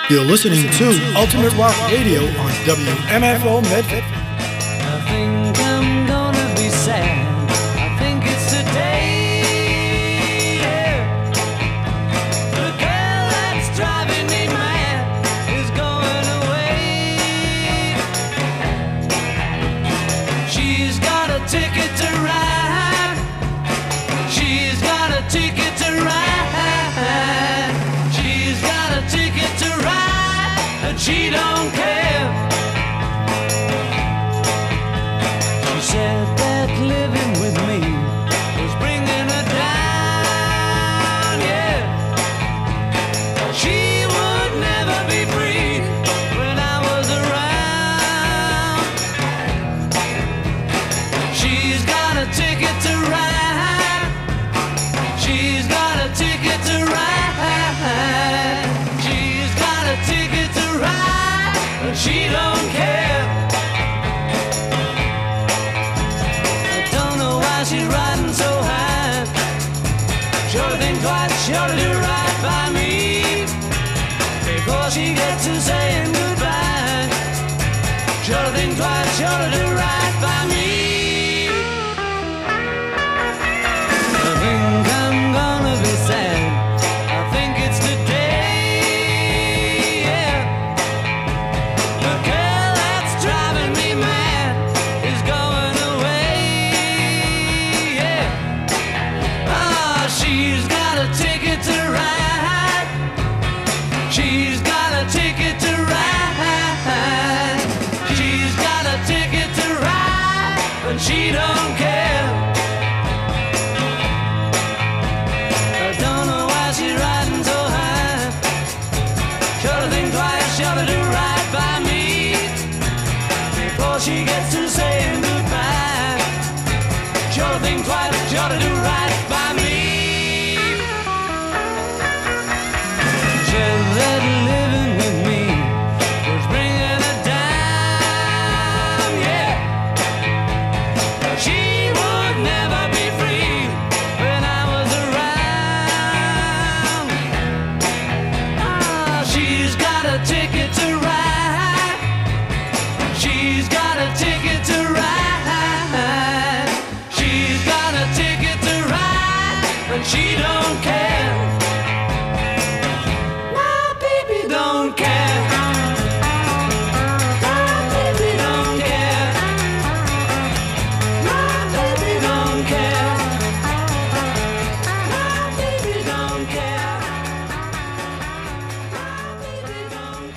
You're listening to Ultimate Rock Radio on WMFO Medford. I think I'm gonna be sad. I think it's today. Yeah. The girl that's driving me mad is going away. She's got a ticket to ride. She's got a ticket to ride. She's got a ticket to ride, and she don't care. Said that living with me was bringing her down, yeah. She would never be free when I was around. She's got a ticket to ride. She's got a ticket to ride. She's got a ticket to ride, but she don't care. She's riding so high. Sure to think twice, sure to do right by me before she gets to saying goodbye. Sure to think twice, sure to do right by me. I think I'm gonna be sad. I think it's today, yeah. The girl that's driving me mad is going away. She's got a ticket to ride. She's got a ticket to ride. She's got a ticket to ride, but she don't care. I don't know why she's riding so high. Sure to think twice, sure to do right by me before she gets to saying goodbye. Sure to think twice, sure to do right by me. That living with me was bringing her down, yeah. She would never be free when I was around. She's got a ticket to ride. She's got a ticket to ride. She's got a ticket to ride, but she don't care. Don't care. My baby don't care. My baby don't care. My baby don't care. My baby don't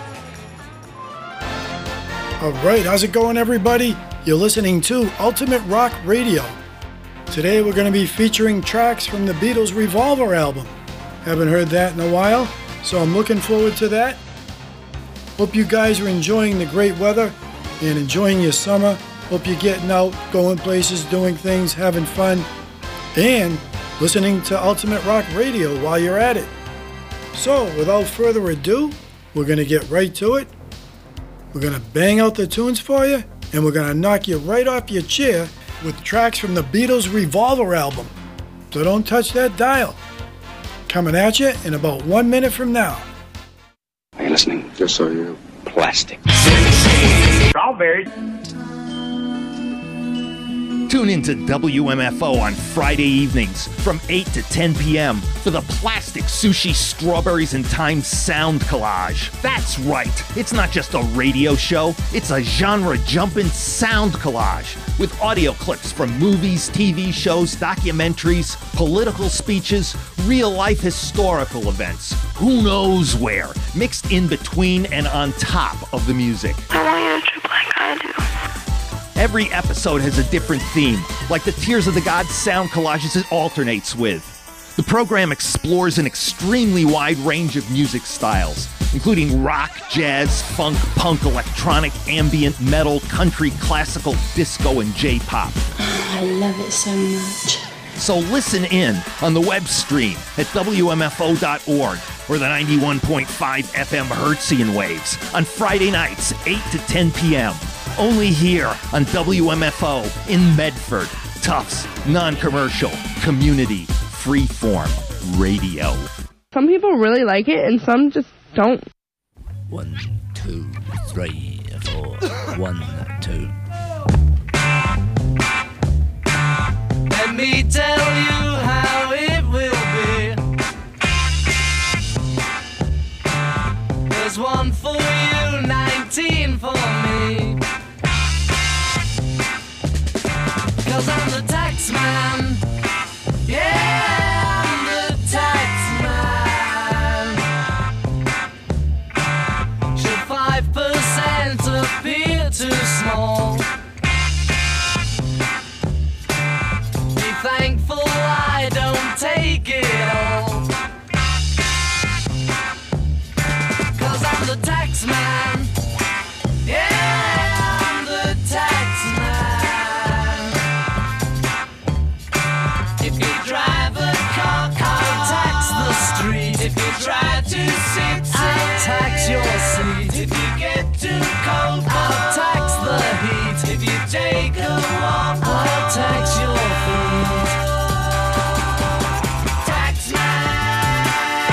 care. All right, how's it going, everybody? You're listening to Ultimate Rock Radio. Today we're going to be featuring tracks from the Beatles' Revolver album. Haven't heard that in a while, so I'm looking forward to that. Hope you guys are enjoying the great weather and enjoying your summer. Hope you're getting out, going places, doing things, having fun, and listening to Ultimate Rock Radio while you're at it. So, without further ado, we're going to get right to it. We're going to bang out the tunes for you, and we're going to knock you right off your chair with tracks from the Beatles' Revolver album. So don't touch that dial. Coming at you in about 1 minute from now. Are you listening? Yes, I am. Plastic. Strawberries. Tune in to WMFO on Friday evenings from 8 to 10 p.m. for the Plastic Sushi Strawberries and Thyme Sound Collage. That's right, it's not just a radio show, it's a genre-jumping sound collage with audio clips from movies, TV shows, documentaries, political speeches, real-life historical events, who knows where, mixed in between and on top of the music. I want you to trip like I do. Every episode has a different theme, like the Tears of the Gods sound collages it alternates with. The program explores an extremely wide range of music styles, including rock, jazz, funk, punk, electronic, ambient, metal, country, classical, disco, and J-pop. I love it so much. So listen in on the web stream at WMFO.org or the 91.5 FM Hertzian waves on Friday nights, 8 to 10 p.m. Only here on WMFO in Medford. Tufts, non-commercial, community, freeform radio. Some people really like it and some just don't. 1, 2, 3, 4. 1, 2. Let me tell you how it will be. There's 1 for you, 19 for me. 'Cause I'm the tax man. Yeah, I'm the tax man. Should 5% appear too small? Be thankful I don't take it all. 'Cause I'm the tax man. Yeah, I'm the tax man. If you drive a car, I'll tax the street. If you try to sit, I'll tax your seat. If you get too cold, I'll tax the heat. If you take a walk, I'll tax your feet. Tax man.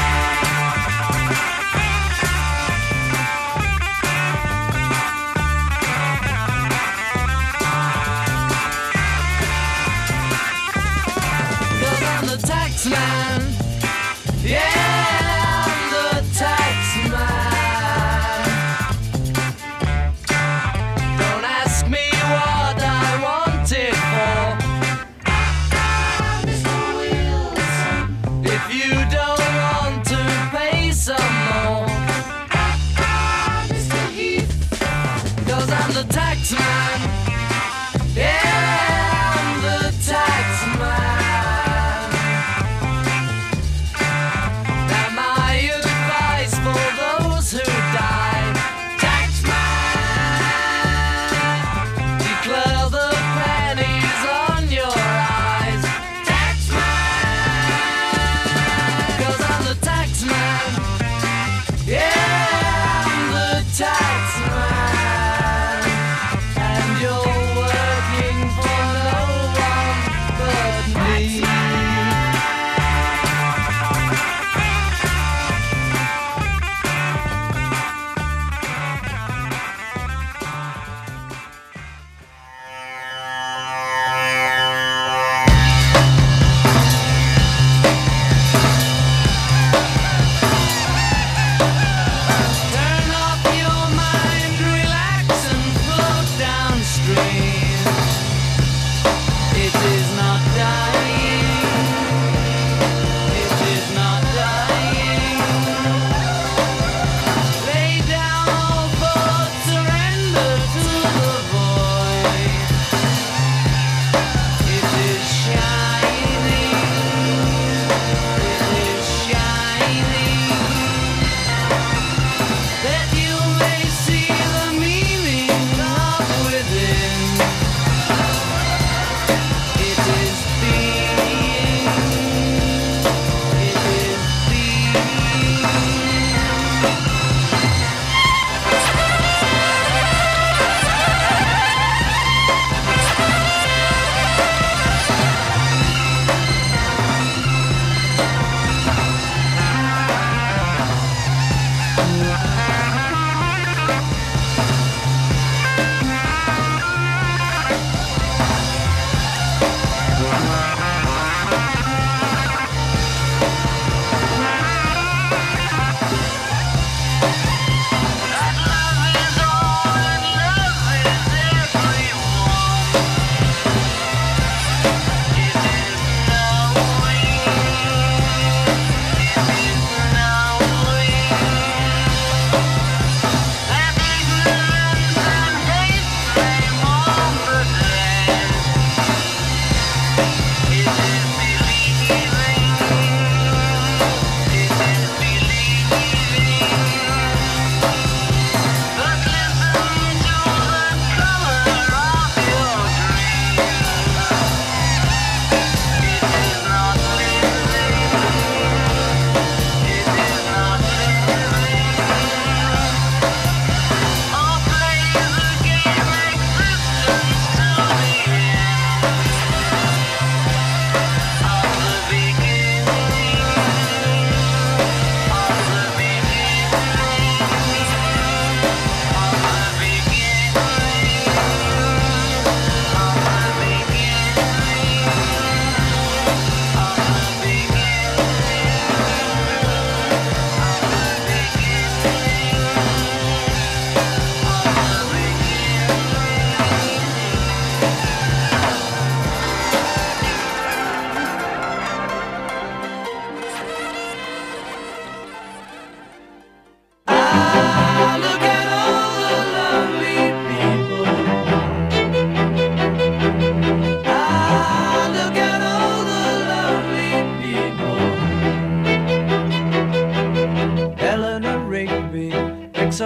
Cause I'm the tax man. Yeah, I'm the tax man.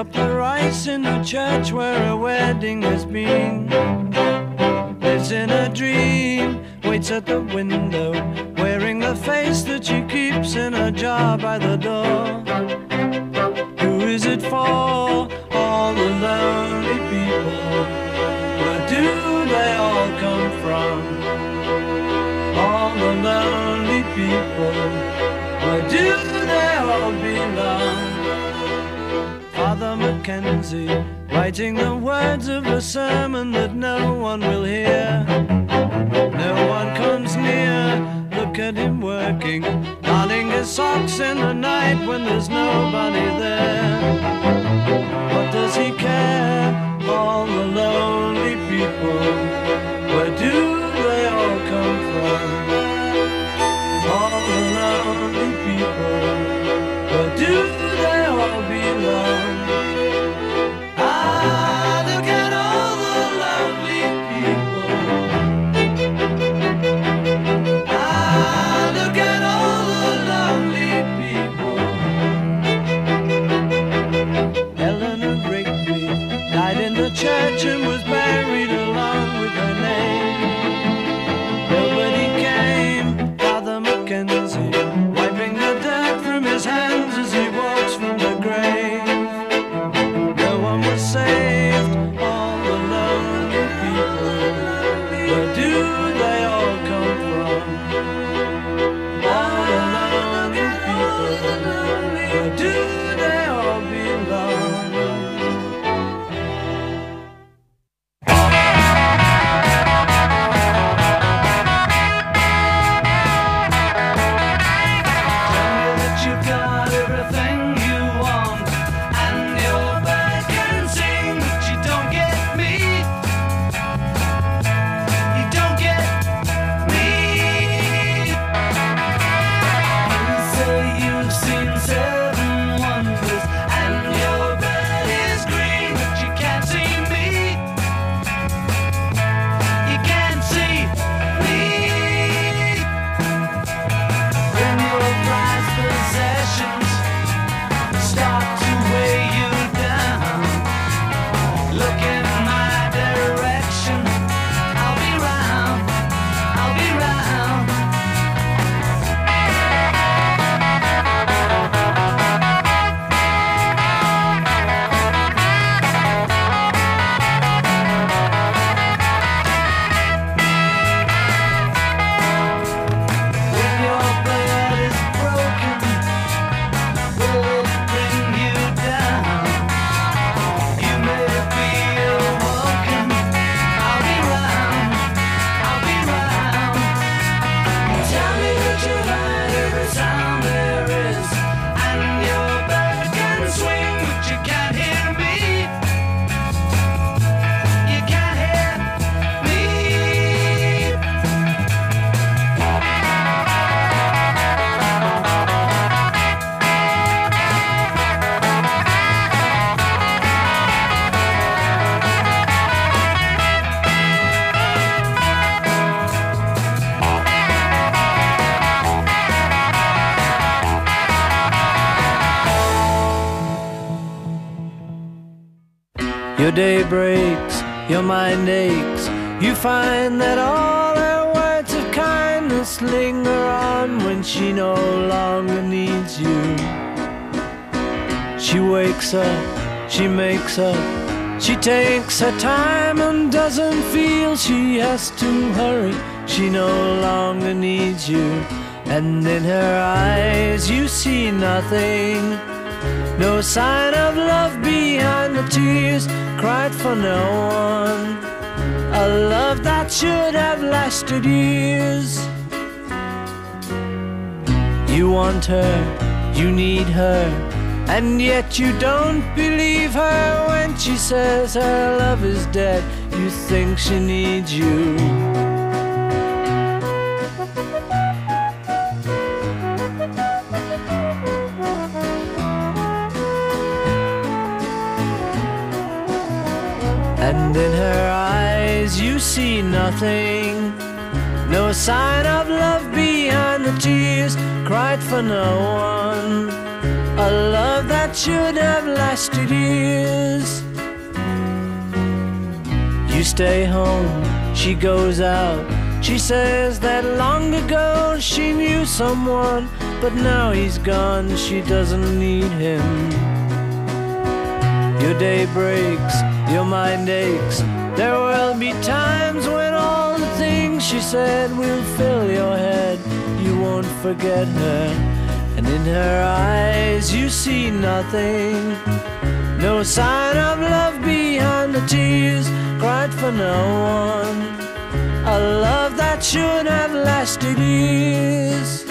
up the rice in the church where a wedding has been. Lives in a dream, waits at the window, wearing the face that she keeps in a jar by the door. Who is it for? All the lonely people. Where do they all come from? All the lonely people. Where do they all belong? Father Mackenzie, writing the words of a sermon that no one will hear. No one comes near, look at him working, darning his socks in the night when there's nobody there. What does he care? All the lonely people, where do they all come from? All the lonely people, where do they all belong? Ah, look at all the lonely people. Ah, look at all the lonely people. Eleanor Rigby died in the church and was buried along with her name. Nobody came, Father Mackenzie, wiping the dirt from his hands as he walks from the grave. No one was saved, all the lonely people. Where do they all come from? All the lonely people. Where do they all belong? Your day breaks, your mind aches. You find that all her words of kindness linger on when she no longer needs you. She wakes up, she makes up, she takes her time and doesn't feel she has to hurry. She no longer needs you. And in her eyes you see nothing, no sign of love behind the tears cried for no one, a love that should have lasted years. You want her, you need her, and yet you don't believe her when she says her love is dead. You think she needs you. And in her eyes you see nothing, no sign of love behind the tears cried for no one, a love that that should have lasted years. You stay home, she goes out. She says that long ago she knew someone, but now he's gone, she doesn't need him. Your day breaks, your mind aches. There will be times when all the things she said will fill your head. You won't forget her, and in her eyes you see nothing. No sign of love behind the tears cried for no one. A love that should have lasted years.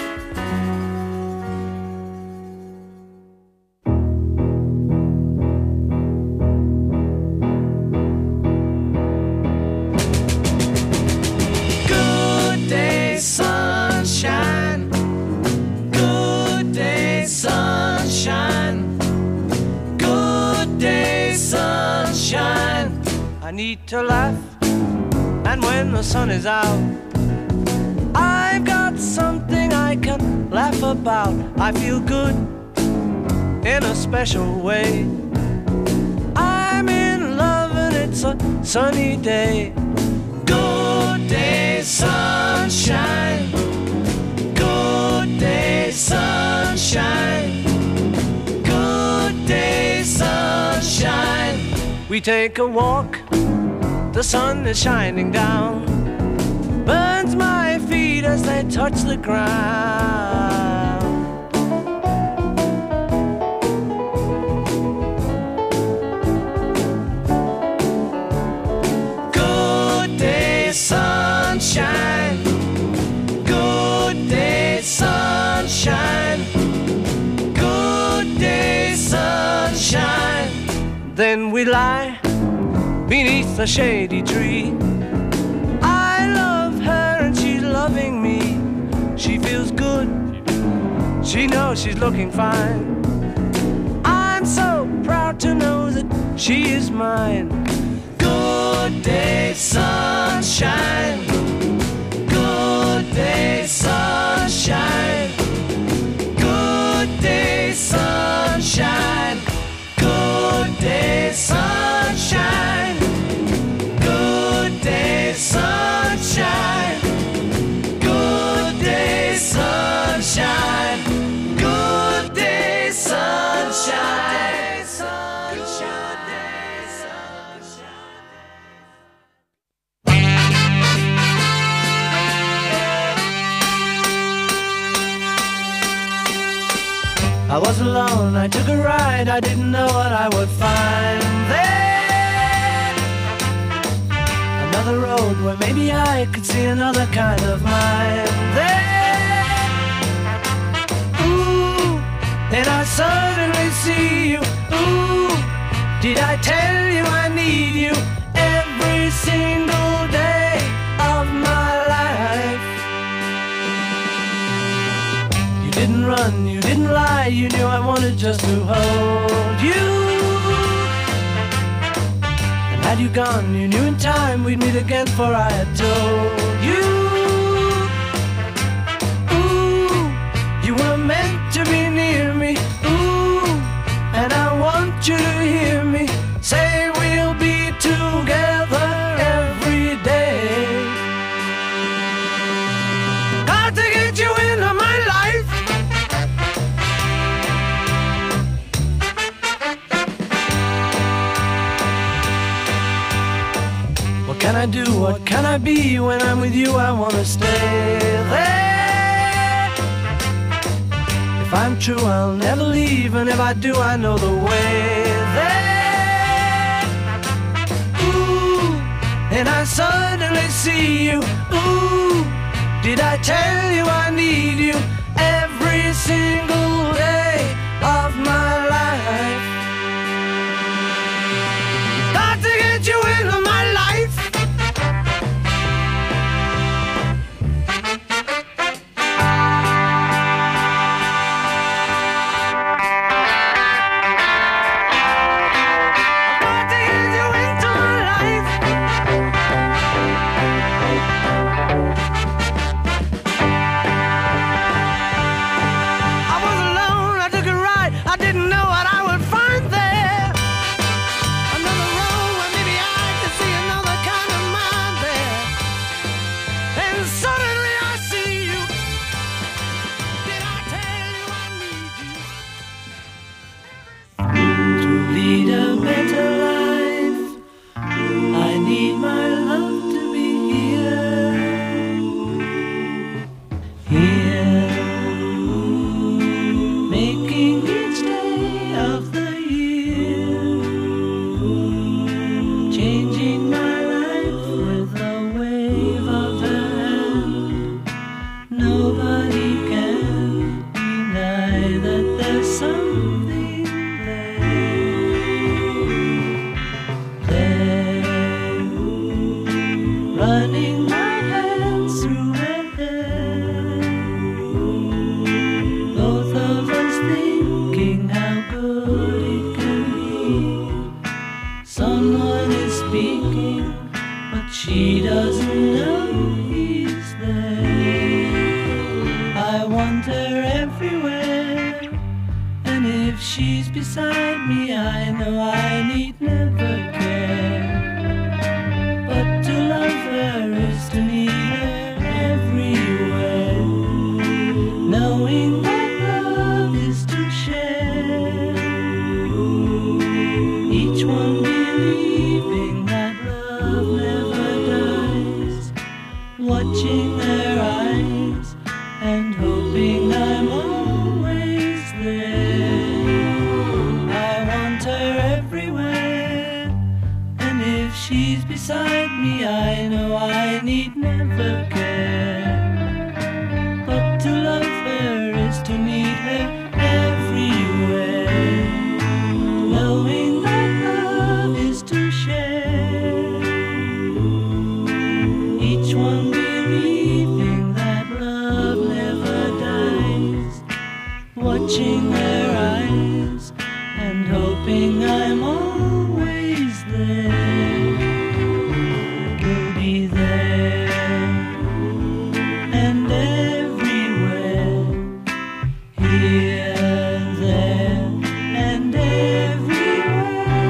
Good day, sunshine. Good day, sunshine. Good day, sunshine. I need to laugh, and when the sun is out, I've got something I can laugh about. I feel good in a special way. I'm in love and it's a sunny day. Good day, sunshine. Good day, sunshine. Good day, sunshine. We take a walk, the sun is shining down, burns my feet as they touch the ground. Good day, sunshine. Good day, sunshine. Good day, sunshine. Then we lie beneath a shady tree. I love her and she's loving me. She feels good, she knows she's looking fine. I'm so proud to know that she is mine. Good day, sunshine. Good day, sunshine. Good day, sunshine. Good day, sunshine. Good day, sunshine. Good day, sunshine. Good day, sunshine. Good day, sunshine. I was alone, I took a ride, I didn't know what I would find there. Another road where maybe I could see another kind of mind there. Ooh, then I suddenly see you. Ooh, did I tell you I need you every single day of my life? You didn't run, you didn't lie, you knew I wanted just to hold you. And had you gone, you knew in time we'd meet again, for I had told you. Ooh, you were meant to be near me. Ooh, and I want you to hear me say we'll be together every day. Got to get you into my life. What can I do? What can I be? When I'm with you, I wanna stay there. If I'm true, I'll never leave, and if I do, I know the way there. Ooh, and I suddenly see you. Ooh, did I tell you I need you every single day of my life? Got to get you into my life. I was alone, if she's beside me, I know I need never care. But to love her is to need her everywhere. Knowing that love is to share. Each one believing that love never dies. Watching their eyes and hoping I'm always there. I want her everywhere, and if she's beside me, I know I need never care. But to love her is to need her everywhere. Knowing that love is to share. Each one believing that love never dies. Watching their eyes and hoping I'm always there. We'll be there and everywhere. Here, there, and everywhere.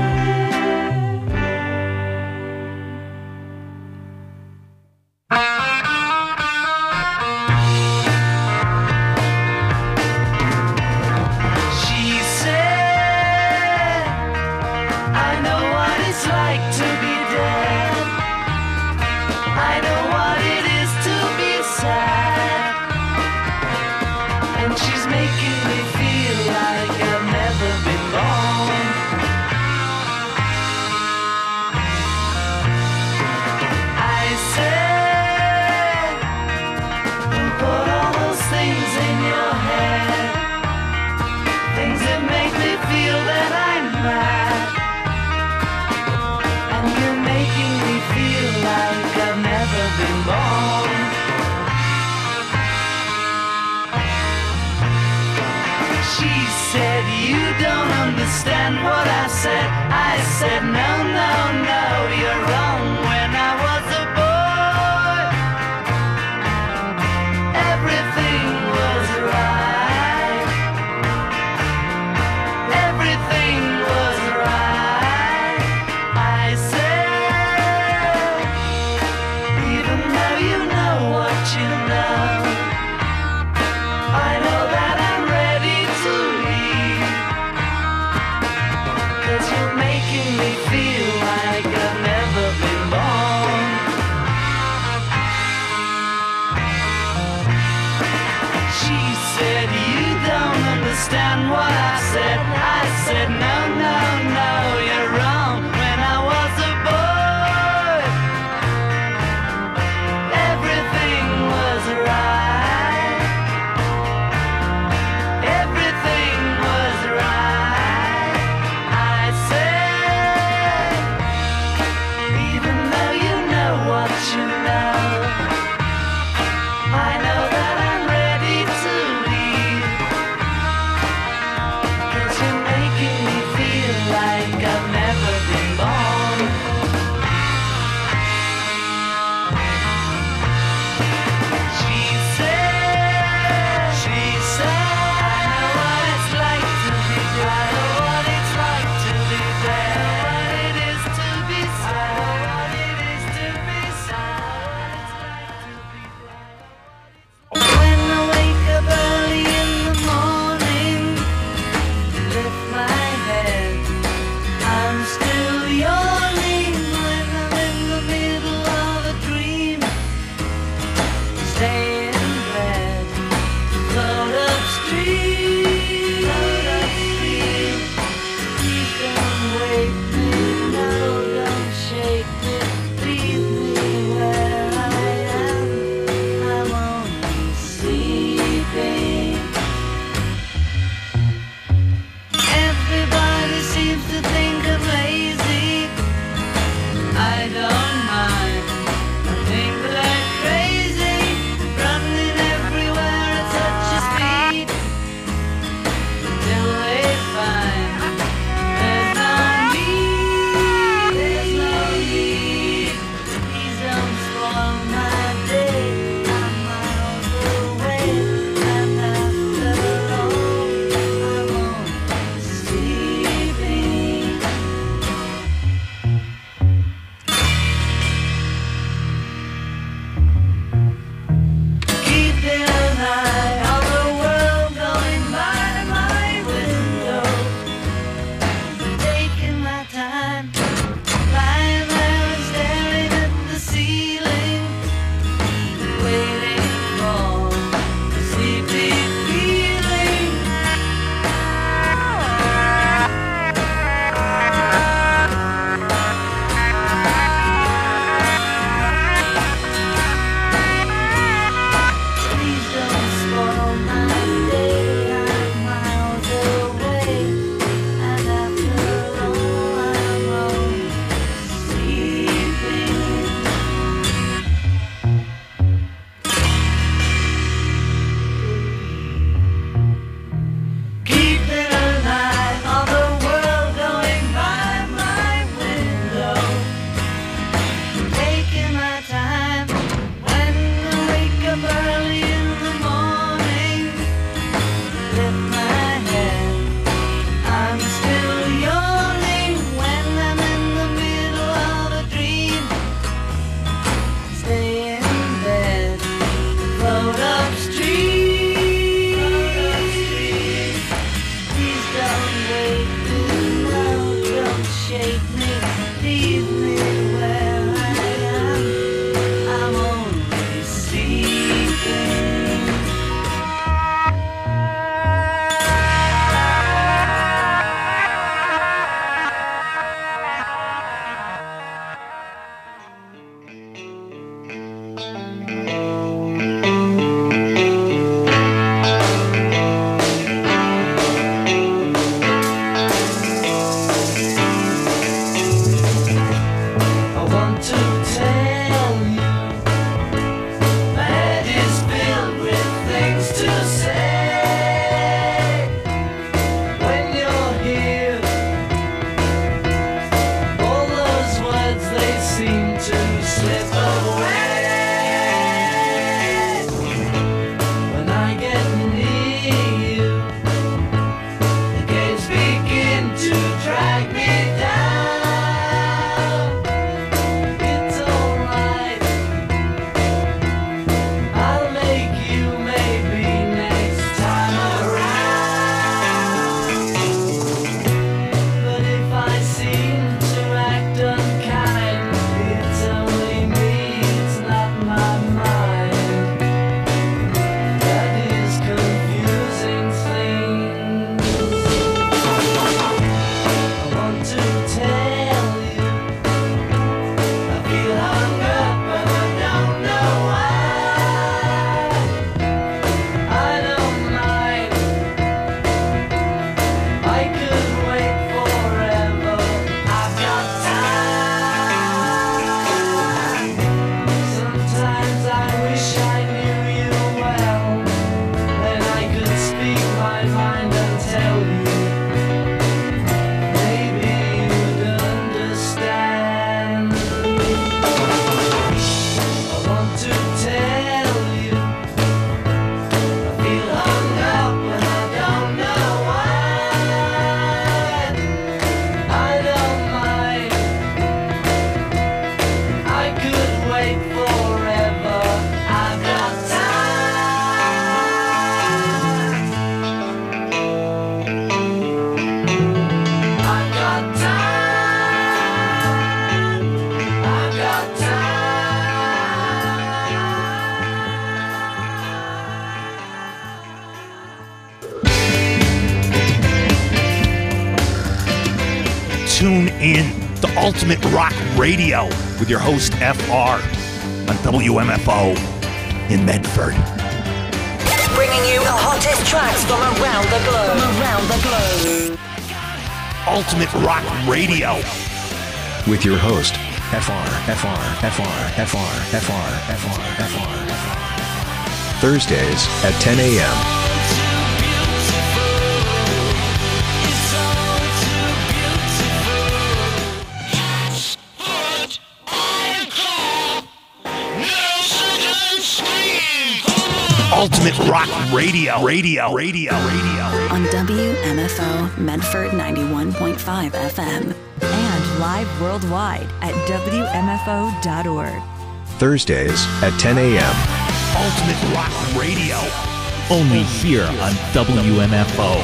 She said, I know what it's like to be dead. I know what it is to be sad. And she's making me feel like I've never been born. I said, put all those things in your head, things that make me feel that I'm mad. And you're making me feel like I've never been born. She said, you don't understand what I said. I said, no, no, no, you're wrong. When I was a boy, everything was right. Everything was right. I said, even though you know what you know, I know that I'm ready to leave. 'Cause you're making me feel like I've never been born. She said, you don't understand what I said. I said, no, no, no, you're wrong. When I was a boy, everything was right. Everything was right. I said, suffocate me, leave me where I am. I'm only sleeping. I want to tell you my head is filled with things to say. When you're here, all those words they seem to slip away. When I get near you, the games begin to drag me down. It's alright, I'll make you maybe next time around. But if I seem to act unkind, it's only me, it's not my mind. That is confusing things. I want to tell you I feel hung up and I don't know why. I don't mind, I could wait forever, I've got time. Sometimes I wish I knew you well, then I could speak my mind and tell you. Maybe you'd understand. I want to tell you I feel hung up and I don't know why. I don't mind, I could wait forever, I've got time. I've got time. I've got Tune in to Ultimate Rock Radio with your host FR on WMFO in Medford. Bringing you the hottest tracks from around the globe. Ultimate Rock Radio. With your host, FR. Thursdays at 10 a.m. Ultimate Rock Radio. On WMFO Medford 91.5 FM. And live worldwide at WMFO.org. Thursdays at 10 a.m. Ultimate Rock Radio. Only here on WMFO.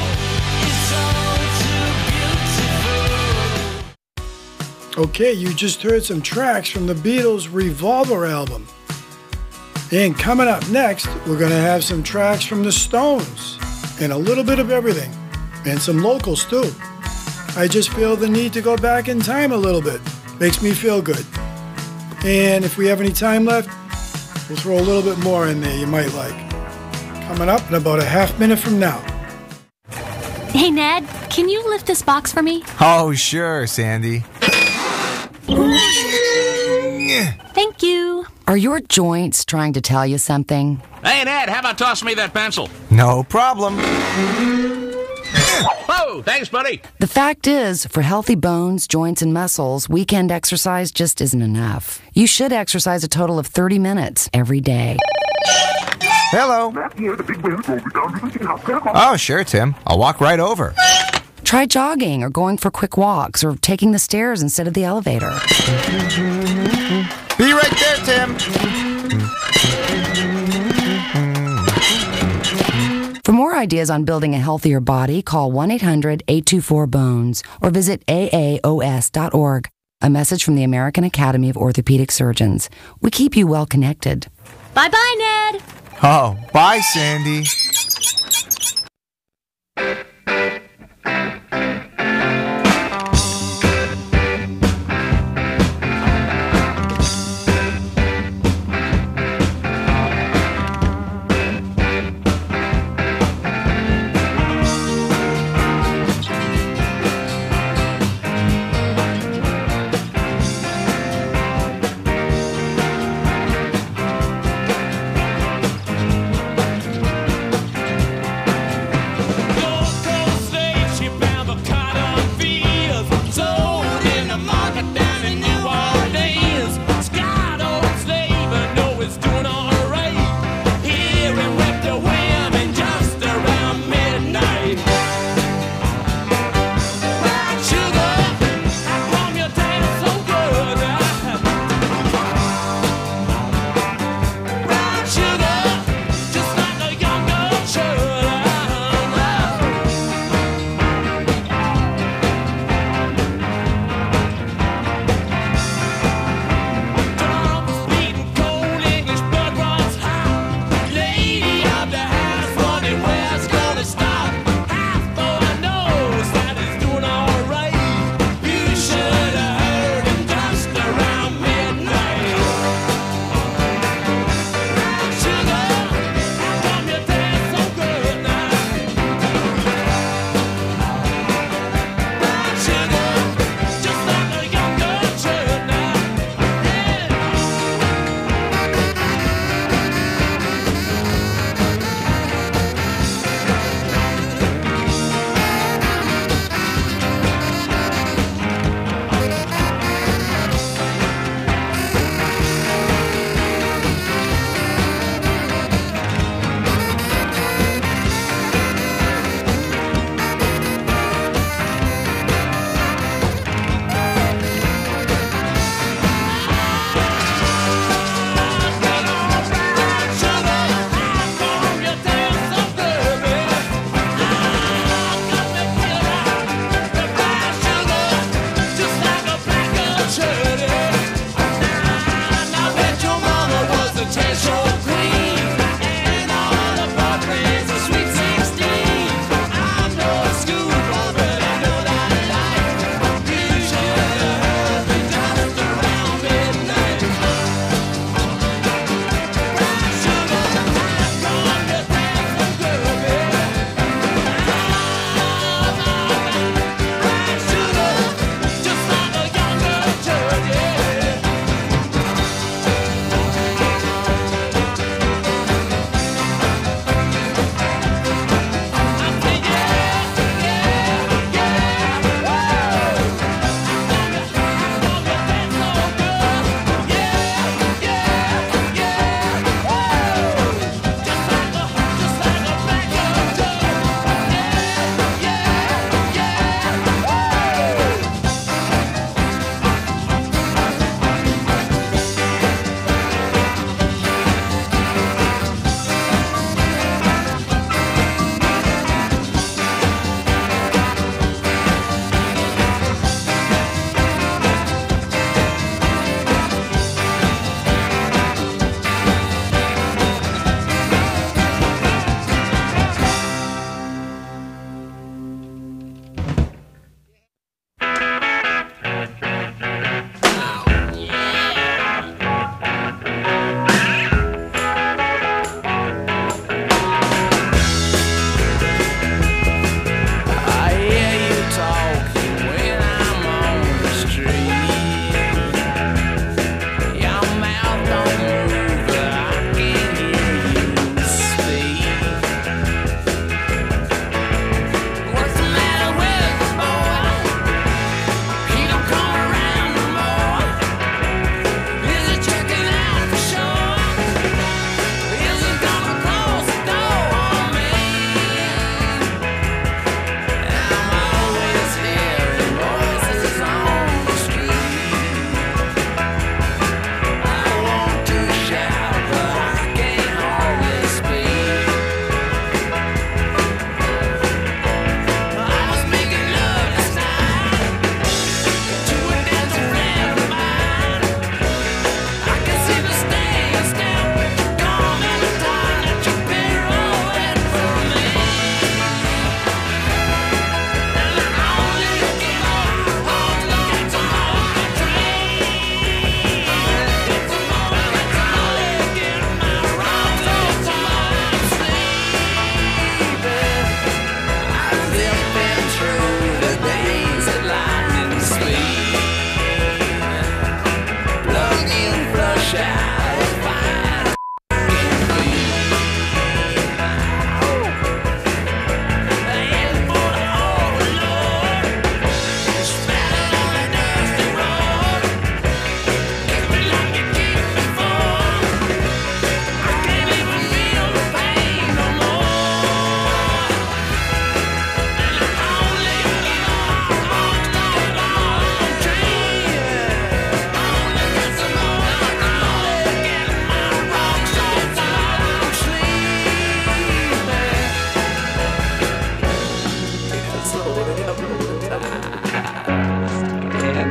Okay, you just heard some tracks from the Beatles' Revolver album. And coming up next, we're going to have some tracks from the Stones and a little bit of everything, and some locals too. I just feel the need to go back in time a little bit. Makes me feel good. And if we have any time left, we'll throw a little bit more in there you might like. Coming up in about a half minute from now. Hey, Ned, can you lift this box for me? Oh, sure, Sandy. Thank you. Are your joints trying to tell you something? Hey, Ned, how about tossing me that pencil? No problem. Oh, thanks, buddy. The fact is, for healthy bones, joints, and muscles, weekend exercise just isn't enough. You should exercise a total of 30 minutes every day. Hello. Oh, sure, Tim. I'll walk right over. Try jogging or going for quick walks or taking the stairs instead of the elevator. Be right there, Tim. For more ideas on building a healthier body, call 1-800-824-BONES or visit aaos.org. A message from the American Academy of Orthopedic Surgeons. We keep you well connected. Bye-bye, Ned. Oh, bye, Sandy.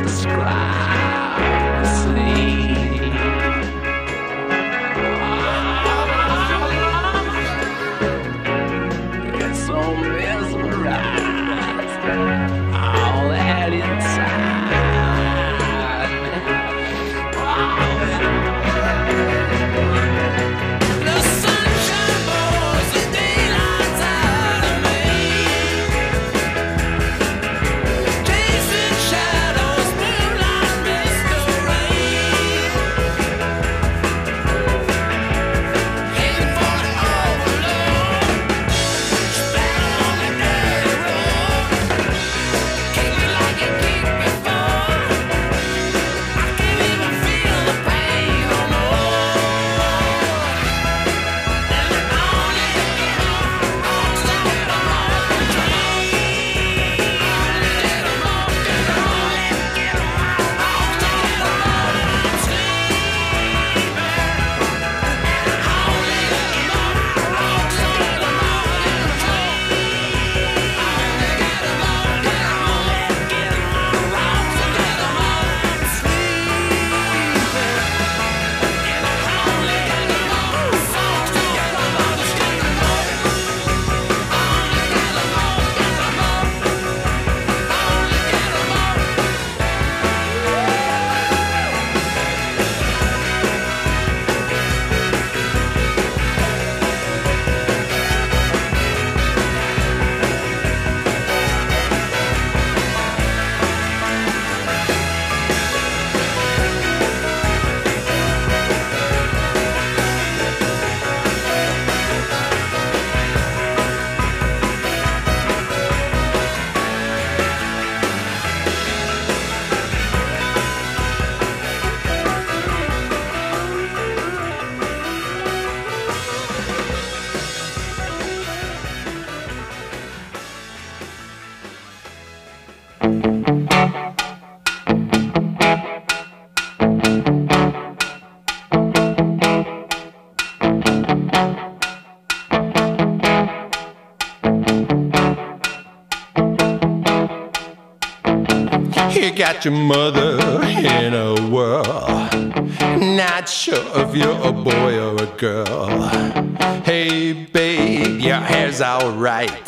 describe sleep. It's so mesmerized, all that inside. The sunshine pours the daylight out of me. Chasing shadows, moonlight, mist or rain. Heading for the overload. Splatter on the dirty road. Kick me like you kicked before. I can't even feel the pain no more. And I only get on side of my You got your mother in a whirl, not sure if you're a boy or a girl. Hey babe, your hair's alright.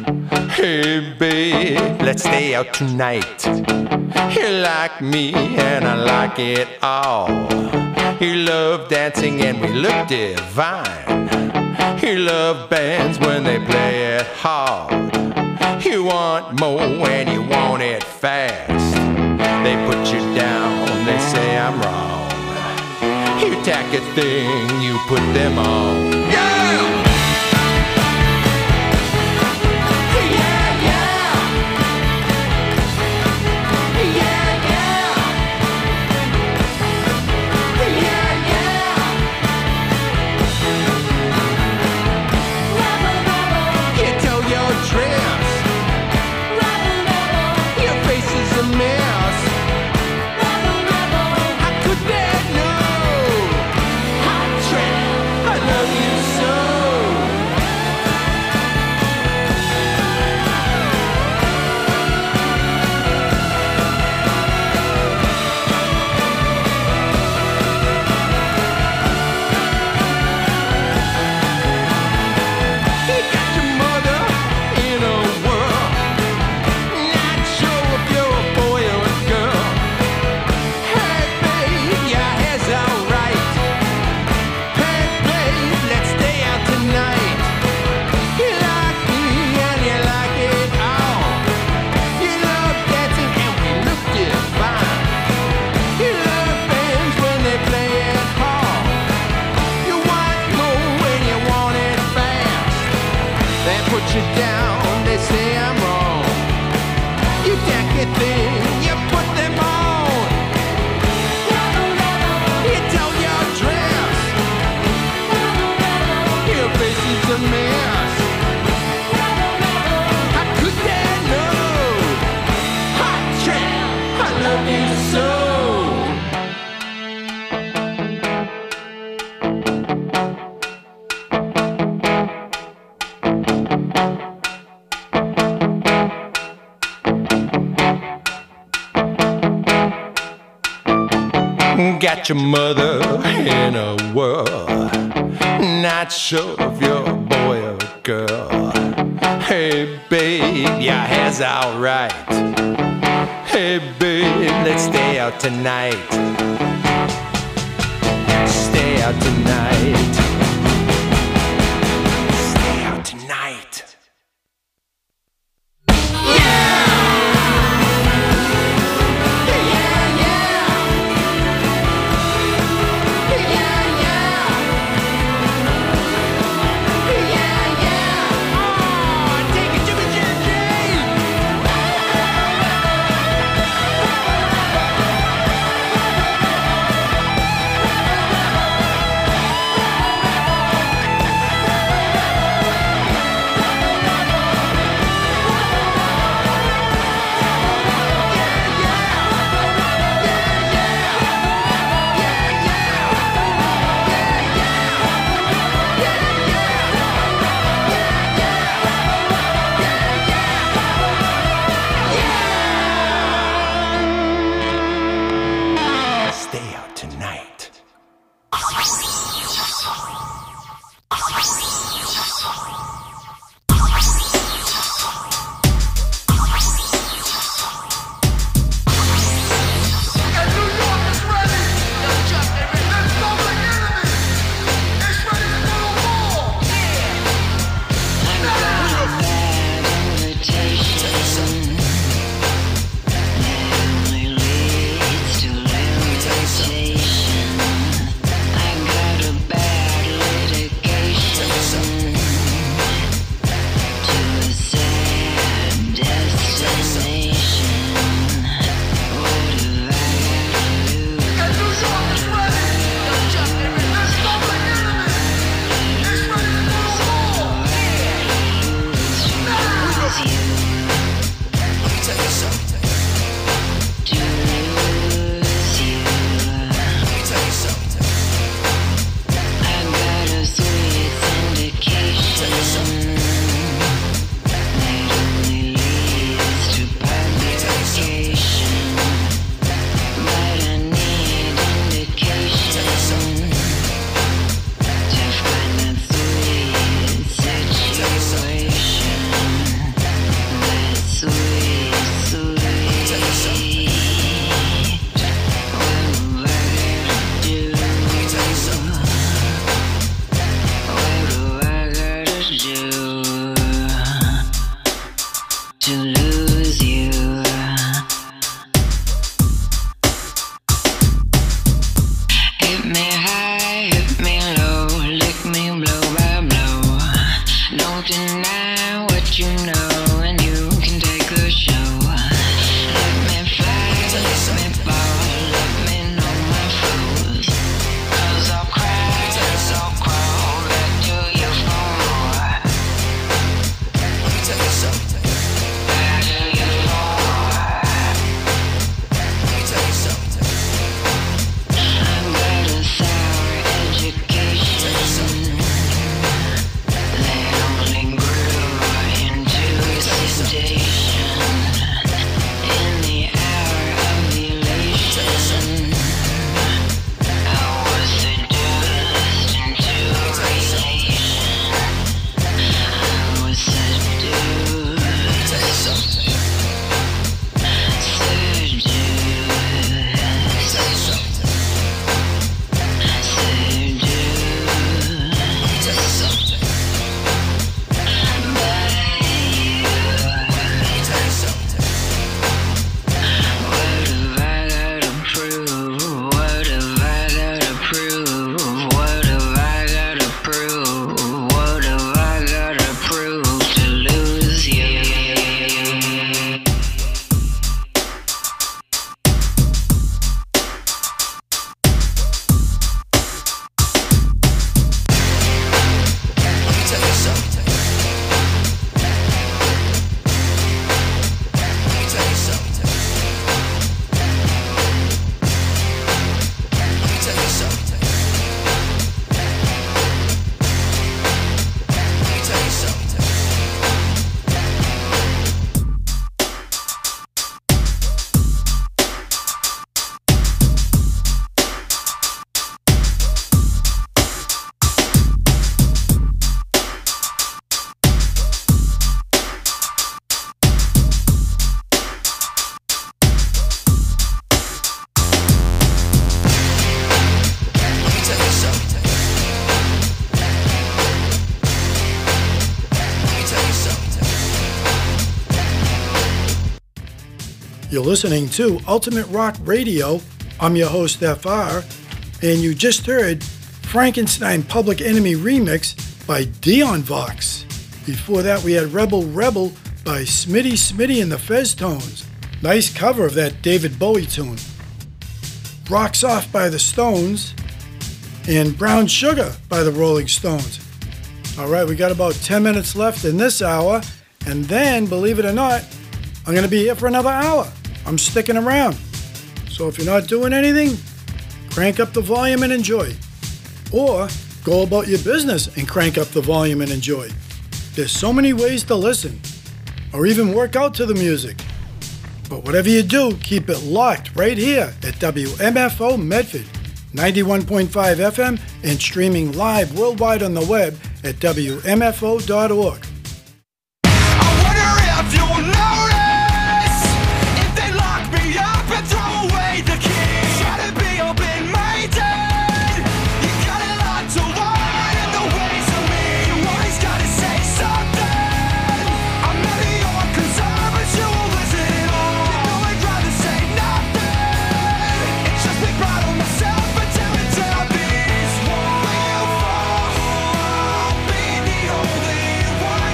Hey babe, let's stay out tonight. You like me and I like it all. You love dancing and we look divine. You love bands when they play it hard. You want more and you want it fast. They put you down, they say I'm wrong. You tack a thing, you put them on. Yeah! Got your mother in a whirl. Not sure if you're a boy or a girl. Hey babe, your hair's alright. Hey babe, let's stay out tonight. Stay out tonight. Stay out tonight. You're listening to Ultimate Rock Radio. I'm your host, FR, and you just heard Frankenstein Public Enemy Remix by Dion Vox. Before that, we had Rebel Rebel by Smitty Smitty and the Fez Tones. Nice cover of that David Bowie tune. Rocks Off by the Stones and Brown Sugar by the Rolling Stones. All right, we got about 10 minutes left in this hour, and then, believe it or not, I'm going to be here for another hour. I'm sticking around. So if you're not doing anything, crank up the volume and enjoy. Or go about your business and crank up the volume and enjoy. There's so many ways to listen, or even work out to the music. But whatever you do, keep it locked right here at WMFO Medford, 91.5 FM, and streaming live worldwide on the web at WMFO.org. I wonder if you'll notice if they lock me up and throw away the key. Try to be open-minded. You got a lot to learn in the ways of me. You always gotta say something. I'm not your concern, but you won't listen at all. You know I'd rather say nothing. It's just me proud of myself until it's obvious. Won't be the only one.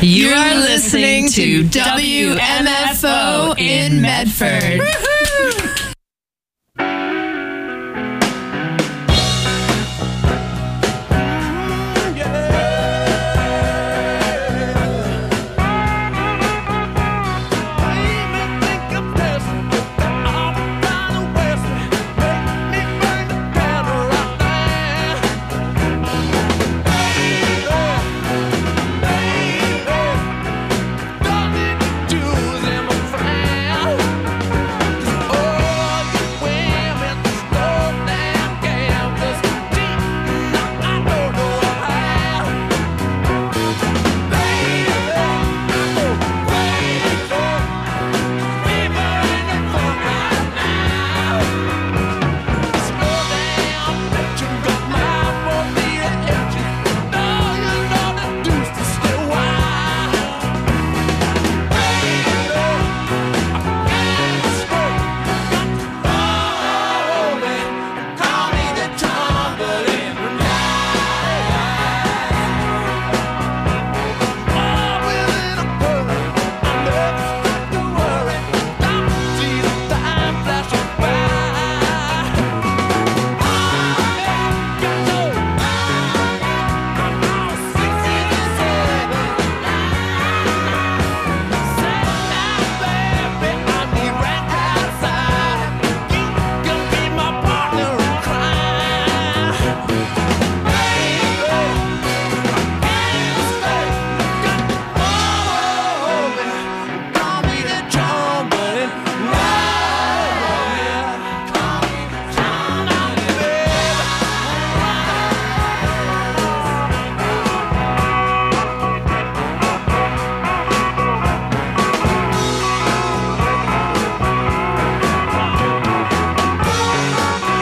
You are listening to WMFO in Medford.